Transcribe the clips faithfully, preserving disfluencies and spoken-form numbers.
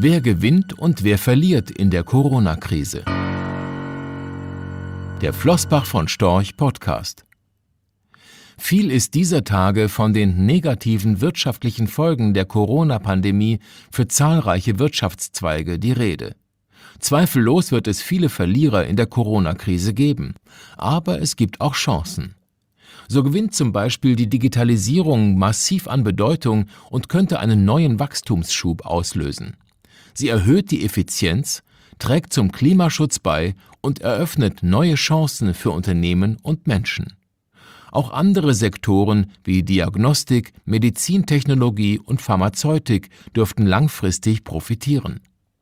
Wer gewinnt und wer verliert in der Corona-Krise? Der Flossbach von Storch Podcast. Viel ist dieser Tage von den negativen wirtschaftlichen Folgen der Corona-Pandemie für zahlreiche Wirtschaftszweige die Rede. Zweifellos wird es viele Verlierer in der Corona-Krise geben, aber es gibt auch Chancen. So gewinnt zum Beispiel die Digitalisierung massiv an Bedeutung und könnte einen neuen Wachstumsschub auslösen. Sie erhöht die Effizienz, trägt zum Klimaschutz bei und eröffnet neue Chancen für Unternehmen und Menschen. Auch andere Sektoren wie Diagnostik, Medizintechnologie und Pharmazeutik dürften langfristig profitieren.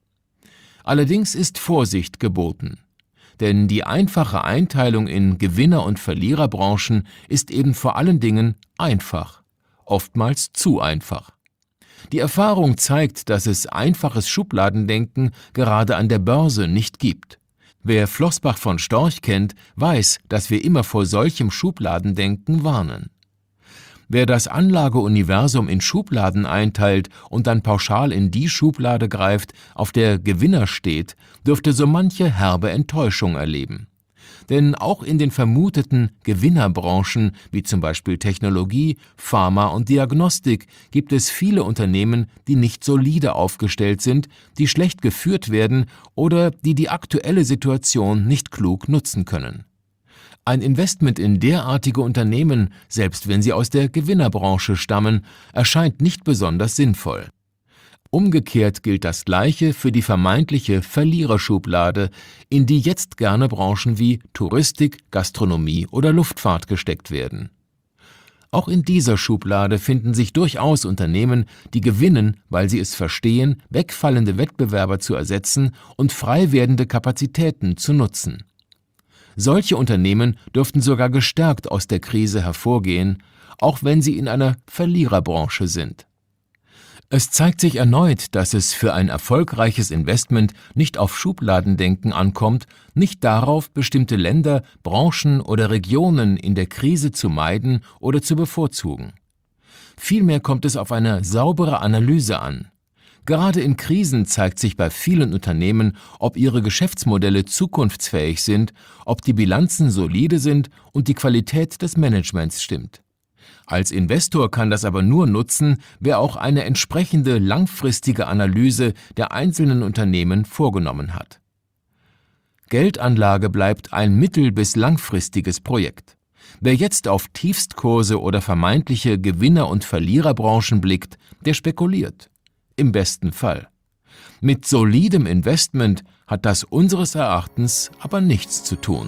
Allerdings ist Vorsicht geboten. Denn die einfache Einteilung in Gewinner- und Verliererbranchen ist eben vor allen Dingen einfach, oftmals zu einfach. Die Erfahrung zeigt, dass es einfaches Schubladendenken gerade an der Börse nicht gibt. Wer Flossbach von Storch kennt, weiß, dass wir immer vor solchem Schubladendenken warnen. Wer das Anlageuniversum in Schubladen einteilt und dann pauschal in die Schublade greift, auf der Gewinner steht, dürfte so manche herbe Enttäuschung erleben. Denn auch in den vermuteten Gewinnerbranchen, wie zum Beispiel Technologie, Pharma und Diagnostik, gibt es viele Unternehmen, die nicht solide aufgestellt sind, die schlecht geführt werden oder die die aktuelle Situation nicht klug nutzen können. Ein Investment in derartige Unternehmen, selbst wenn sie aus der Gewinnerbranche stammen, erscheint nicht besonders sinnvoll. Umgekehrt gilt das Gleiche für die vermeintliche Verliererschublade, in die jetzt gerne Branchen wie Touristik, Gastronomie oder Luftfahrt gesteckt werden. Auch in dieser Schublade finden sich durchaus Unternehmen, die gewinnen, weil sie es verstehen, wegfallende Wettbewerber zu ersetzen und frei werdende Kapazitäten zu nutzen. Solche Unternehmen dürften sogar gestärkt aus der Krise hervorgehen, auch wenn sie in einer Verliererbranche sind. Es zeigt sich erneut, dass es für ein erfolgreiches Investment nicht auf Schubladendenken ankommt, nicht darauf, bestimmte Länder, Branchen oder Regionen in der Krise zu meiden oder zu bevorzugen. Vielmehr kommt es auf eine saubere Analyse an. Gerade in Krisen zeigt sich bei vielen Unternehmen, ob ihre Geschäftsmodelle zukunftsfähig sind, ob die Bilanzen solide sind und die Qualität des Managements stimmt. Als Investor kann das aber nur nutzen, wer auch eine entsprechende langfristige Analyse der einzelnen Unternehmen vorgenommen hat. Geldanlage bleibt ein mittel- bis langfristiges Projekt. Wer jetzt auf Tiefstkurse oder vermeintliche Gewinner- und Verliererbranchen blickt, der spekuliert. Im besten Fall. Mit solidem Investment hat das unseres Erachtens aber nichts zu tun.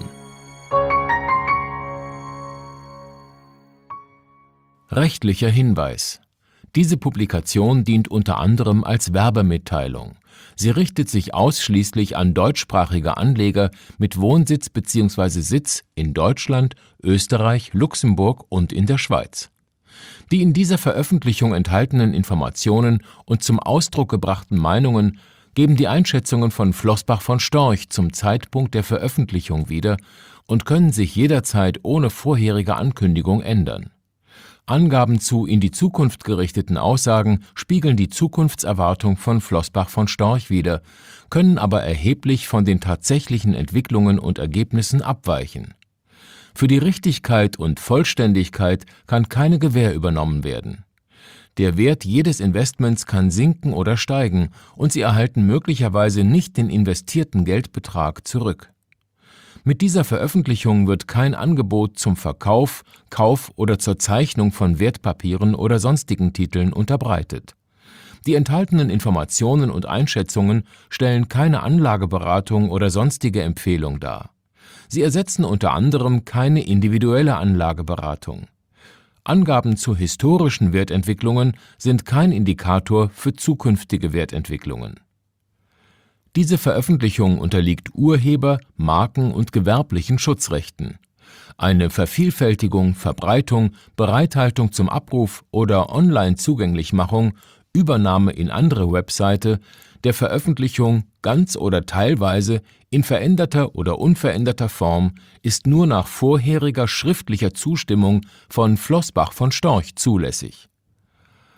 Rechtlicher Hinweis. Diese Publikation dient unter anderem als Werbemitteilung. Sie richtet sich ausschließlich an deutschsprachige Anleger mit Wohnsitz bzw. Sitz in Deutschland, Österreich, Luxemburg und in der Schweiz. Die in dieser Veröffentlichung enthaltenen Informationen und zum Ausdruck gebrachten Meinungen geben die Einschätzungen von Flossbach von Storch zum Zeitpunkt der Veröffentlichung wieder und können sich jederzeit ohne vorherige Ankündigung ändern. Angaben zu in die Zukunft gerichteten Aussagen spiegeln die Zukunftserwartung von Flossbach von Storch wider, können aber erheblich von den tatsächlichen Entwicklungen und Ergebnissen abweichen. Für die Richtigkeit und Vollständigkeit kann keine Gewähr übernommen werden. Der Wert jedes Investments kann sinken oder steigen und Sie erhalten möglicherweise nicht den investierten Geldbetrag zurück. Mit dieser Veröffentlichung wird kein Angebot zum Verkauf, Kauf oder zur Zeichnung von Wertpapieren oder sonstigen Titeln unterbreitet. Die enthaltenen Informationen und Einschätzungen stellen keine Anlageberatung oder sonstige Empfehlung dar. Sie ersetzen unter anderem keine individuelle Anlageberatung. Angaben zu historischen Wertentwicklungen sind kein Indikator für zukünftige Wertentwicklungen. Diese Veröffentlichung unterliegt Urheber-, Marken- und gewerblichen Schutzrechten. Eine Vervielfältigung, Verbreitung, Bereithaltung zum Abruf oder Online-Zugänglichmachung, Übernahme in andere Webseite, der Veröffentlichung ganz oder teilweise in veränderter oder unveränderter Form ist nur nach vorheriger schriftlicher Zustimmung von Flossbach von Storch zulässig.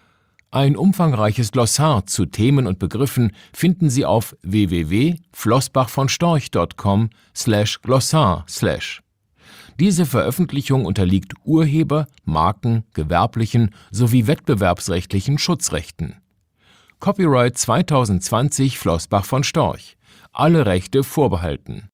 Ein umfangreiches Glossar zu Themen und Begriffen finden Sie auf w w w punkt flossbach von storch punkt com slash glossar slash. Diese Veröffentlichung unterliegt Urheber-, Marken-, gewerblichen sowie wettbewerbsrechtlichen Schutzrechten. Copyright zwanzig zwanzig Flossbach von Storch. Alle Rechte vorbehalten